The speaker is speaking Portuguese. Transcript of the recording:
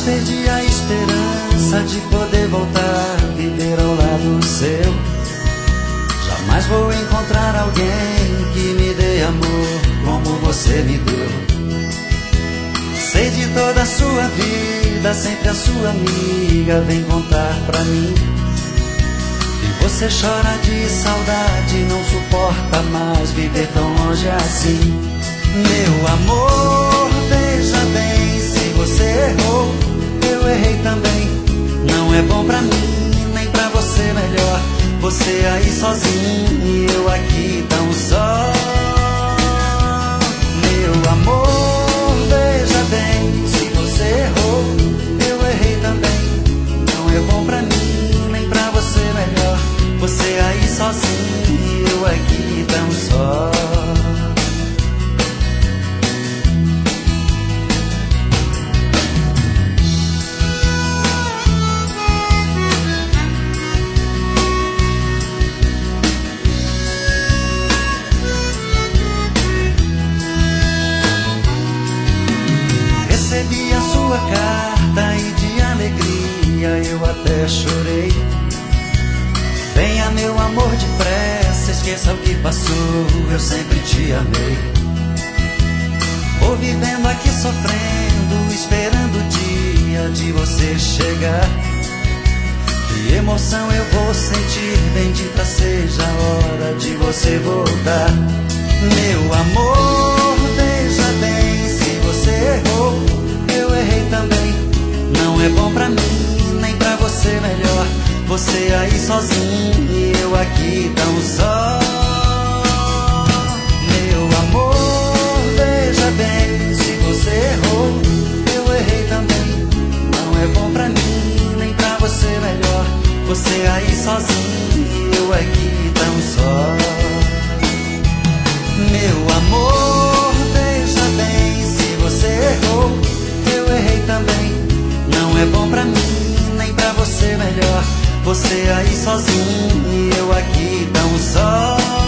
perdi a esperança de poder voltar a viver ao lado seu. Jamais vou encontrar alguém que me dê amor como você me deu. Sei de toda a sua vida, sempre a sua amiga vem contar pra mim. E você chora de saudade, não suporta mais viver tão longe assim. Meu amor, veja bem, se você errou, eu errei também. Não é bom pra mim, nem pra você melhor. Você aí sozinho e eu aqui tão só. Meu amor, veja bem, se você errou, eu errei também. Não é bom pra mim, nem pra você melhor. Você aí sozinho e eu aqui tão só. Recebi a sua carta e de alegria eu até chorei. Venha meu amor depressa, esqueça o que passou, eu sempre te amei. Vou vivendo aqui sofrendo, esperando o dia de você chegar. Que emoção eu vou sentir, bendita seja a hora de você voltar. Meu amor, veja bem, se você errou, eu errei também. Não é bom pra mim, nem pra você melhor. Você aí sozinho e eu aqui tão só. Meu amor, veja bem, se você errou, eu errei também. Não é bom pra mim, nem pra você melhor. Você aí sozinho e eu aqui tão só. Meu amor, veja bem, se você errou, eu errei também. Não é bom pra mim, nem pra você melhor. Você aí sozinho e eu aqui tão só.